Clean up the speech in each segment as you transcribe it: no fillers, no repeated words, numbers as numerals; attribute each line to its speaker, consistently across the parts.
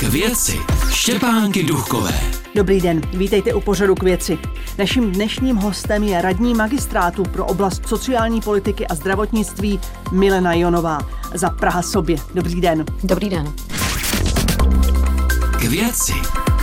Speaker 1: K věci Štěpánky Duchkové.
Speaker 2: Dobrý den, vítejte u pořadu K věci. Naším dnešním hostem je radní magistrátu pro oblast sociální politiky a zdravotnictví Milena Jonová za Praha sobě. Dobrý den.
Speaker 3: Dobrý den.
Speaker 1: K věci.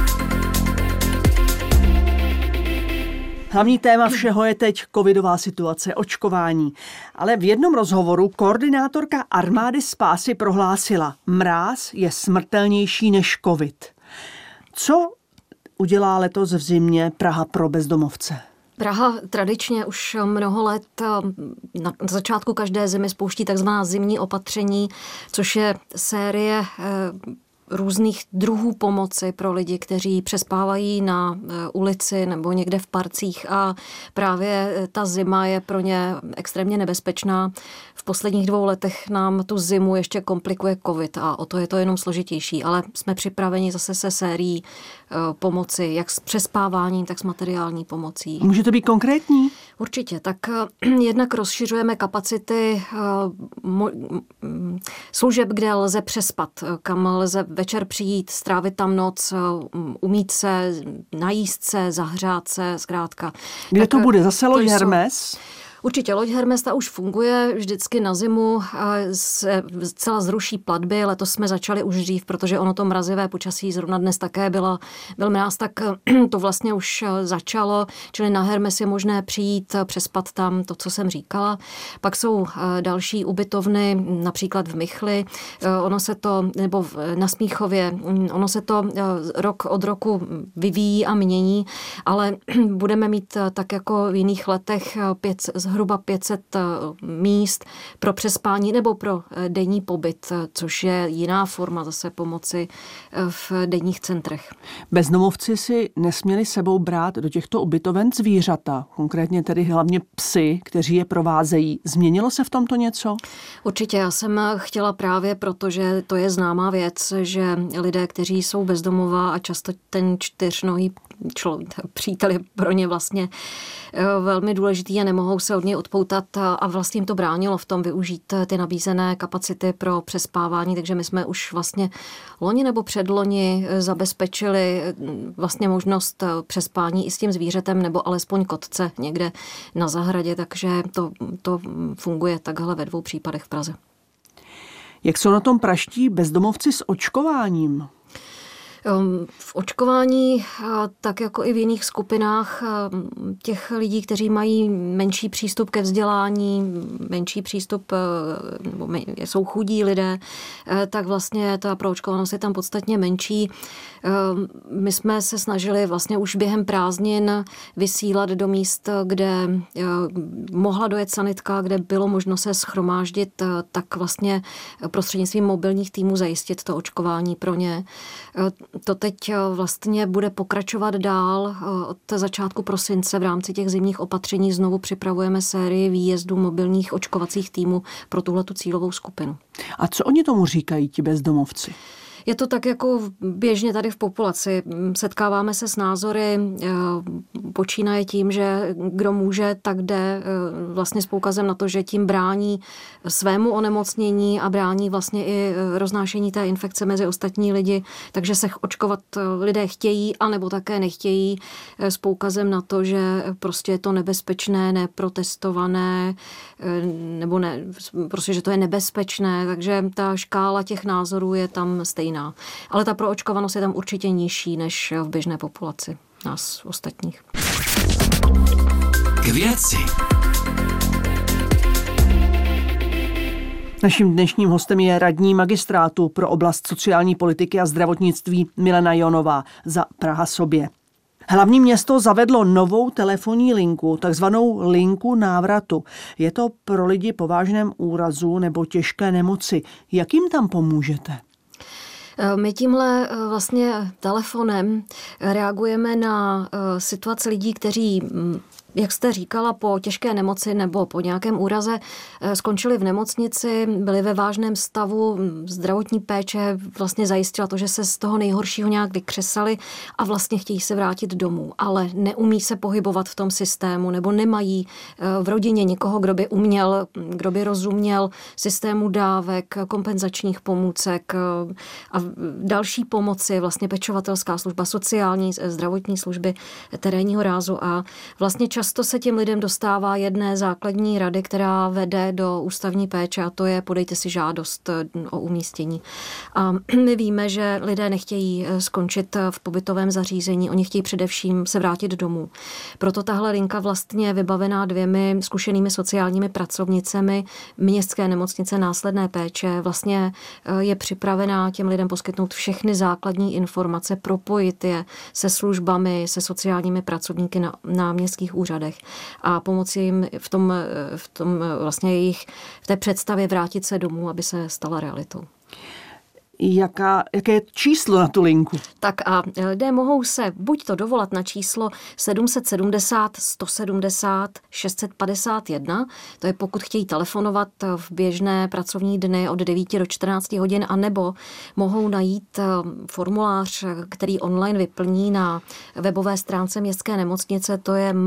Speaker 2: Hlavní téma všeho je teď covidová situace, očkování. Ale v jednom rozhovoru koordinátorka Armády spásy prohlásila, mráz je smrtelnější než covid. Co udělá letos v zimě Praha pro bezdomovce?
Speaker 3: Praha tradičně už mnoho let na začátku každé zimy spouští takzvaná zimní opatření, což je série různých druhů pomoci pro lidi, kteří přespávají na ulici nebo někde v parcích a právě ta zima je pro ně extrémně nebezpečná. V posledních 2 letech nám tu zimu ještě komplikuje covid a o to je to jenom složitější, ale jsme připraveni zase se sérií pomoci, jak s přespáváním, tak s materiální pomocí.
Speaker 2: Může to být konkrétní?
Speaker 3: Určitě. Tak jednak rozšiřujeme kapacity služeb, kde lze přespat, kam lze večer přijít, strávit tam noc, umýt se, najíst se, zahřát se, zkrátka.
Speaker 2: Kde to bude? Zase loď Hermes?
Speaker 3: Určitě, loď Hermes ta už funguje vždycky na zimu, se zcela zruší platby, letos jsme začali už dřív, protože ono to mrazivé počasí zrovna dnes také byl mráz, tak to vlastně už začalo, čili na Hermes je možné přijít, přespat tam to, co jsem říkala. Pak jsou další ubytovny, například v Michli, ono se to, nebo na Smíchově, ono se to rok od roku vyvíjí a mění, ale budeme mít tak jako v jiných letech zhruba 500 míst pro přespání nebo pro denní pobyt, což je jiná forma zase pomoci v denních centrech.
Speaker 2: Bezdomovci si nesměli sebou brát do těchto ubytoven zvířata, konkrétně tedy hlavně psy, kteří je provázejí. Změnilo se v tomto něco?
Speaker 3: Určitě, já jsem chtěla právě, protože to je známá věc, že lidé, kteří jsou bezdomová a často ten 4nohý přítel je pro ně vlastně velmi důležitý a nemohou se od něj odpoutat a vlastně jim to bránilo v tom využít ty nabízené kapacity pro přespávání, takže my jsme už vlastně loni nebo předloni zabezpečili vlastně možnost přespání i s tím zvířetem nebo alespoň kotce někde na zahradě, takže to funguje takhle ve 2 případech v Praze.
Speaker 2: Jak jsou na tom praští bezdomovci s očkováním?
Speaker 3: V očkování, tak jako i v jiných skupinách těch lidí, kteří mají menší přístup ke vzdělání, menší přístup, nebo jsou chudí lidé, tak vlastně ta proočkovanost je tam podstatně menší. My jsme se snažili vlastně už během prázdnin vysílat do míst, kde mohla dojet sanitka, kde bylo možno se shromáždit, tak vlastně prostřednictvím mobilních týmů zajistit to očkování pro ně. To teď vlastně bude pokračovat dál. Od začátku prosince v rámci těch zimních opatření znovu připravujeme sérii výjezdů mobilních očkovacích týmů pro tuhletu cílovou skupinu.
Speaker 2: A co oni tomu říkají, ti bezdomovci?
Speaker 3: Je to tak jako běžně tady v populaci. Setkáváme se s názory, počínaje tím, že kdo může, tak jde vlastně s poukazem na to, že tím brání svému onemocnění a brání vlastně i roznášení té infekce mezi ostatní lidi, takže se očkovat lidé chtějí, anebo také nechtějí s poukazem na to, že prostě je to nebezpečné, neprotestované, nebo ne, prostě, že to je nebezpečné, takže ta škála těch názorů je tam stejná. Ale ta proočkovanost je tam určitě nižší než v běžné populaci nás ostatních.
Speaker 1: K věci.
Speaker 2: Naším dnešním hostem je radní magistrátu pro oblast sociální politiky a zdravotnictví Milena Jonová za Praha sobě. Hlavní město zavedlo novou telefonní linku, takzvanou linku návratu. Je to pro lidi po vážném úrazu nebo těžké nemoci. Jak jim tam pomůžete?
Speaker 3: My tímhle vlastně telefonem reagujeme na situaci lidí, kteří Jak jste říkala, po těžké nemoci nebo po nějakém úraze skončili v nemocnici, byli ve vážném stavu, zdravotní péče vlastně zajistila to, že se z toho nejhoršího nějak vykřesali a vlastně chtějí se vrátit domů, ale neumí se pohybovat v tom systému nebo nemají v rodině nikoho, kdo by uměl, kdo by rozuměl systému dávek, kompenzačních pomůcek a další pomoci, vlastně pečovatelská služba, sociální, zdravotní služby terénního rázu a vlastně často se těm lidem dostává jedné základní rady, která vede do ústavní péče a to je podejte si žádost o umístění. A my víme, že lidé nechtějí skončit v pobytovém zařízení, oni chtějí především se vrátit domů. Proto tahle linka vlastně vybavená 2 zkušenými sociálními pracovnicemi městské nemocnice následné péče vlastně je připravená těm lidem poskytnout všechny základní informace, propojit je se službami, se sociálními pracovníky na městských úřadech a pomoci jim v tom vlastně jejich v té představě vrátit se domů, aby se stala realitou.
Speaker 2: Jaké je číslo na tu linku?
Speaker 3: Tak a lidé mohou se buď to dovolat na číslo 770 170 651, to je pokud chtějí telefonovat v běžné pracovní dny od 9 do 14 hodin, anebo mohou najít formulář, který online vyplní na webové stránce městské nemocnice, to je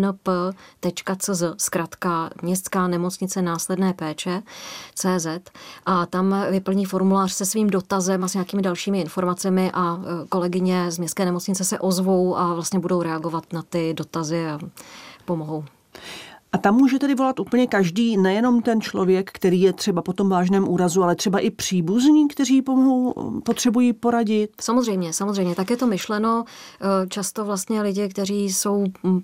Speaker 3: mnnp.cz, zkratka Městská nemocnice následné péče, CZ, a tam vyplní formulář se svým dotazem a s nějakými dalšími informacemi a kolegyně z městské nemocnice se ozvou a vlastně budou reagovat na ty dotazy a pomohou.
Speaker 2: A tam může tedy volat úplně každý, nejenom ten člověk, který je třeba po tom vážném úrazu, ale třeba i příbuzní, kteří potřebují poradit?
Speaker 3: Samozřejmě, tak je to myšleno. Často vlastně lidi, kteří jsou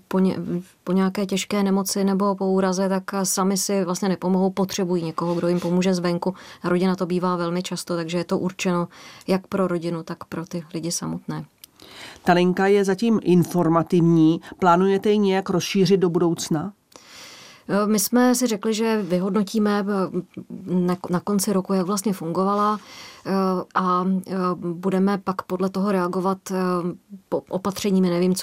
Speaker 3: po nějaké těžké nemoci nebo po úraze, tak sami si vlastně nepomohou, potřebují někoho, kdo jim pomůže zvenku. A rodina to bývá velmi často, takže je to určeno jak pro rodinu, tak pro ty lidi samotné.
Speaker 2: Ta linka je zatím informativní. Plánujete ji nějak rozšířit do budoucna?
Speaker 3: My jsme si řekli, že vyhodnotíme na konci roku, jak vlastně fungovala a budeme pak podle toho reagovat opatřeními. Nevím,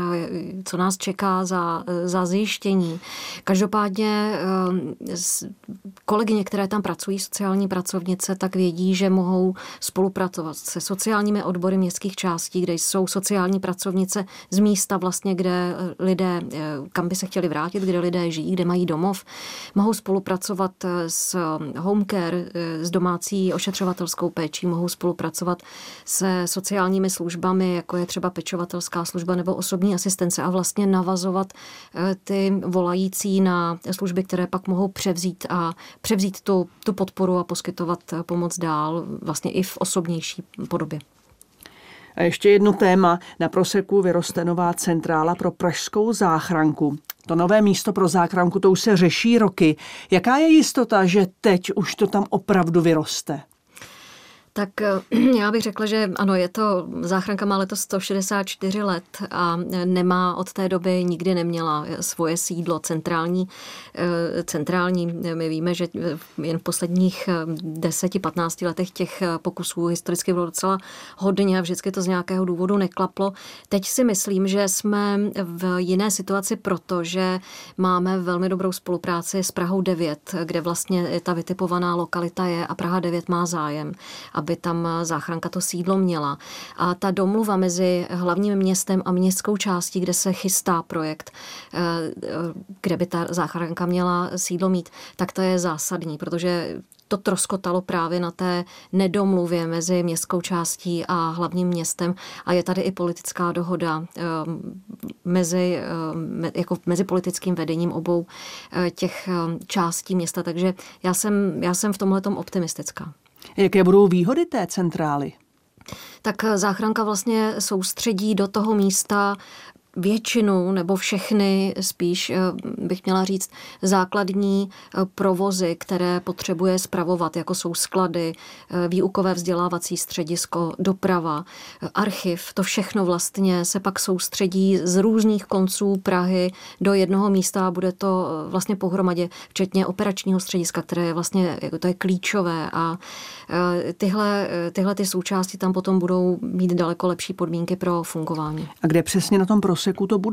Speaker 3: co nás čeká za zjištění. Každopádně kolegyně, které tam pracují, sociální pracovnice, tak vědí, že mohou spolupracovat se sociálními odbory městských částí, kde jsou sociální pracovnice z místa vlastně, kde lidé, kam by se chtěli vrátit, kde lidé žijí, kde mají domov. Mohou spolupracovat s home care, s domácí ošetřovatelskou péčí, mohou spolupracovat se sociálními službami, jako je třeba pečovatelská služba nebo osobní asistence a vlastně navazovat ty volající na služby, které pak mohou převzít tu podporu a poskytovat pomoc dál, vlastně i v osobnější podobě.
Speaker 2: A ještě jedno téma. Na Proseku vyroste nová centrála pro pražskou záchranku. To nové místo pro záchranku, to už se řeší roky. Jaká je jistota, že teď už to tam opravdu vyroste?
Speaker 3: Tak já bych řekla, že ano, záchranka má letos 164 let a nemá od té doby, nikdy neměla svoje sídlo centrální. My víme, že jen v posledních 10-15 letech těch pokusů historicky bylo docela hodně a vždycky to z nějakého důvodu neklaplo. Teď si myslím, že jsme v jiné situaci, protože máme velmi dobrou spolupráci s Prahou 9, kde vlastně ta vytipovaná lokalita je a Praha 9 má zájem, aby tam záchranka to sídlo měla. A ta domluva mezi hlavním městem a městskou částí, kde se chystá projekt, kde by ta záchranka měla sídlo mít, tak to je zásadní, protože to troskotalo právě na té nedomluvě mezi městskou částí a hlavním městem a je tady i politická dohoda mezi politickým vedením obou těch částí města, takže já jsem v tomhletom optimistická.
Speaker 2: Jaké budou výhody té centrály?
Speaker 3: Tak záchranka vlastně soustředí do toho místa většinu nebo všechny, spíš bych měla říct, základní provozy, které potřebuje spravovat, jako jsou sklady, výukové vzdělávací středisko, doprava, archiv. To všechno vlastně se pak soustředí z různých konců Prahy do jednoho místa a bude to vlastně pohromadě, včetně operačního střediska, které je vlastně, to je klíčové a tyhle ty součásti tam potom budou mít daleko lepší podmínky pro fungování.
Speaker 2: A kde přesně na tom Proseku to bude?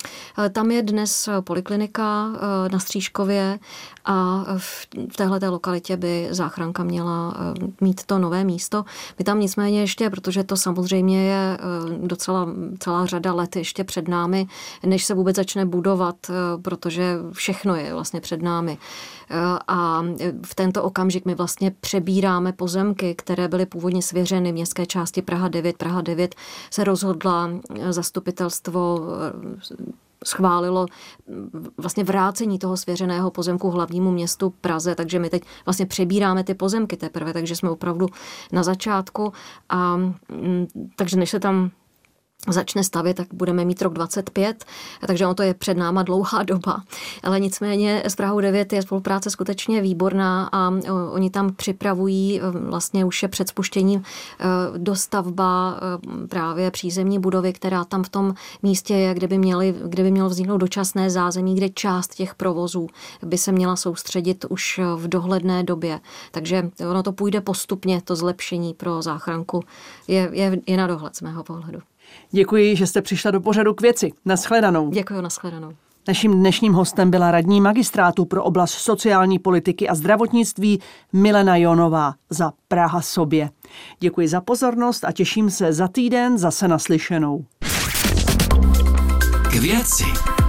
Speaker 3: Tam je dnes poliklinika na Střížkově a v téhleté lokalitě by záchranka měla mít to nové místo. My tam nicméně ještě, protože to samozřejmě je celá řada let ještě před námi, než se vůbec začne budovat, protože všechno je vlastně před námi. A v tento okamžik my vlastně přebíráme pozemky, které byly původně svěřeny městské části Praha 9. Praha 9 se rozhodla, zastupitelstvo schválilo vlastně vrácení toho svěřeného pozemku hlavnímu městu Praze, takže my teď vlastně přebíráme ty pozemky teprve, takže jsme opravdu na začátku a takže než se tam začne stavět, tak budeme mít rok 25, takže ono to je před náma dlouhá doba. Ale nicméně s Prahou 9 je spolupráce skutečně výborná a oni tam připravují, vlastně už je před spuštěním dostavba právě přízemní budovy, která tam v tom místě je, kde by mělo vzniknout dočasné zázemí, kde část těch provozů by se měla soustředit už v dohledné době. Takže ono to půjde postupně, to zlepšení pro záchranku je na dohled z mého pohledu.
Speaker 2: Děkuji, že jste přišla do pořadu K věci. Nashledanou.
Speaker 3: Děkuji, nashledanou.
Speaker 2: Naším dnešním hostem byla radní magistrátu pro oblast sociální politiky a zdravotnictví Milena Jonová za Praha sobě. Děkuji za pozornost a těším se za týden zase naslyšenou.
Speaker 1: K věci.